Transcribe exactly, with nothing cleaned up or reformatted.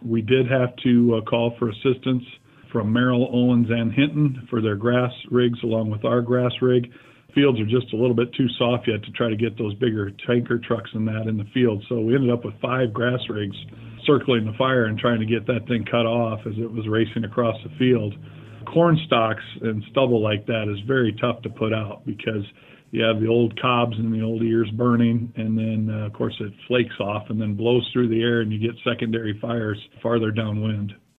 We did have to uh, call for assistance from Merrill, Owens, and Hinton for their grass rigs along with our grass rig. Fields are just a little bit too soft yet to try to get those bigger tanker trucks and that in the field. So we ended up with five grass rigs circling the fire and trying to get that thing cut off as it was racing across the field. Corn stalks and stubble like that is very tough to put out because you have the old cobs and the old ears burning, and then uh, of course it flakes off and then blows through the air and you get secondary fires farther downwind.